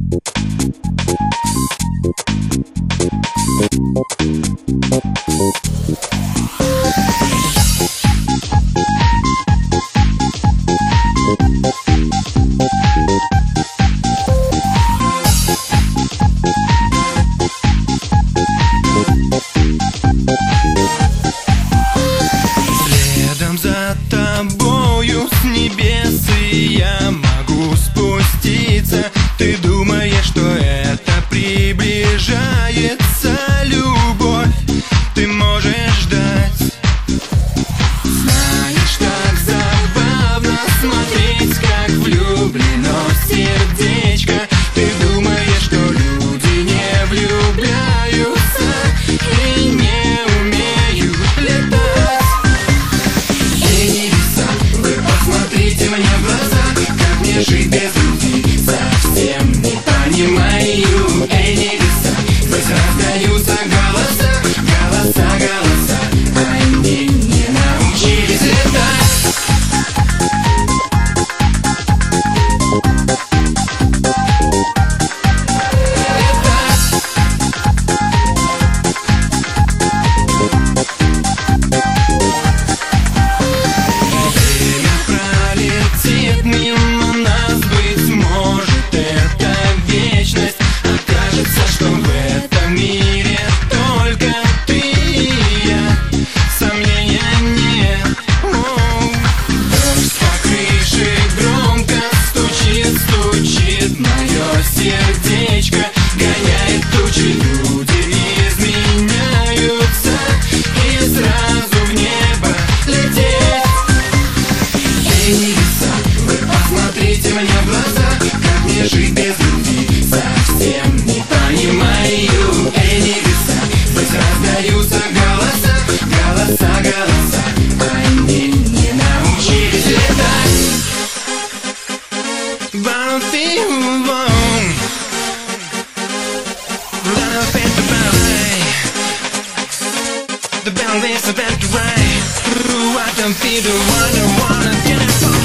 Следом за тобою с небес и я могу спуститься. Ты думаешь, что это приближается любовь? Ты можешь ждать. Знаешь, так забавно смотреть, как влюблено в сердечко. Ты думаешь, что люди не влюбляются и не умеют летать. Эй, небеса, вы посмотрите мне в глаза, как мне жить без любви, совсем не понимаю. Эй, небеса, здесь раздаются голоса, голоса, голоса, они не научились летать. Время пролетит мимо нас, быть может, это вечность. Окажется, что в этом мире только ты и я, сомнения нет. Дождь по крыше громко стучит, стучит мое сердечко, гоняет тучи, люди изменяются, и сразу в небо лететь. Эй, небеса, вы посмотрите мне в глаза, как мне жить без любви, совсем не понимаю. Эй, небеса, здесь раздаются голоса, голоса, голоса, они не научились летать. Bounty alone, love is the ballet, the ballet's about to ride. I don't feel the one I wanna get it for.